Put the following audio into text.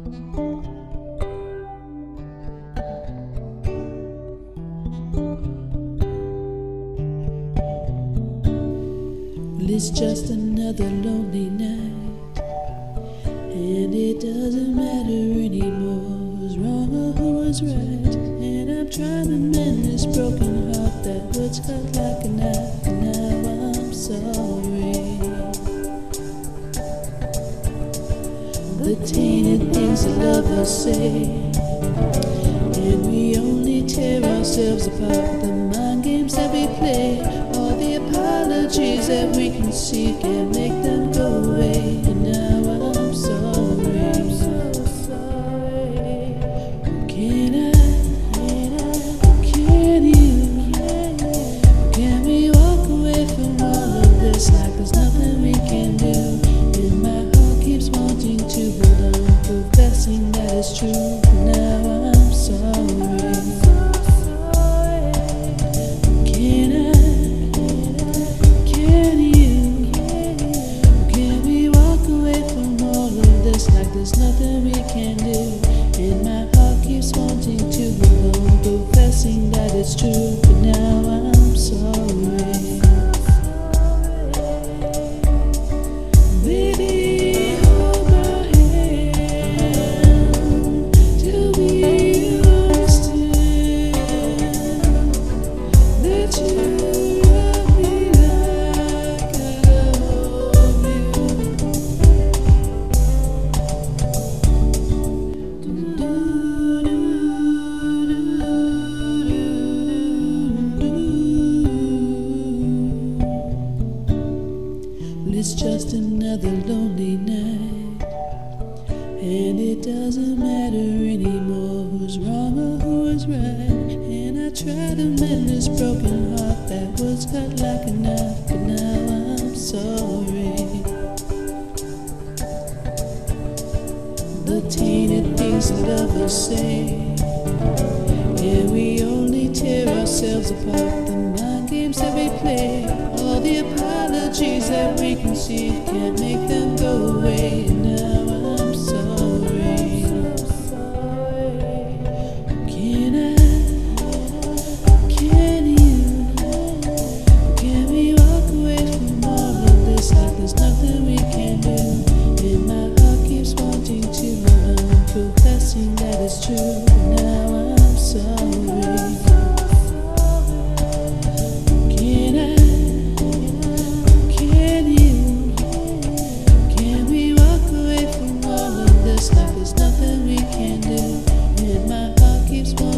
Well, it's just another lonely night, and it doesn't matter anymore who's wrong or who was right. And I'm trying to mend this broken heart that was cut like a knife, and now I'm sorry. The tainted things that lovers say, and we only tear ourselves apart. The mind games that we play, all the apologies that we can see, can't make them go away. And now I'm sorry. I'm so sorry. Can you? Can we walk away from all of this like there's nothing we can do? And my heart keeps wanting to hold on, professing that it's true. But now I'm sorry. There's nothing we can do, and my heart keeps wanting to hold on, professing that it's true. But now I'm sorry. Baby, hold my hand till we understand that you love me like I love you. It's just another lonely night, and it doesn't matter anymore who's wrong or who is right. And I try to mend this broken heart that was cut like a knife, but now I'm sorry. The tainted things that lovers say, and we only tear ourselves apart. The mind games that we play, all the apologies that we can see, can't make them go away. And now I'm sorry. Can we walk away from all of this like there's nothing we can do? And my heart keeps wanting to hold on, professing that it's true. But now I'm sorry. Like there's nothing we can do, and my heart keeps wanting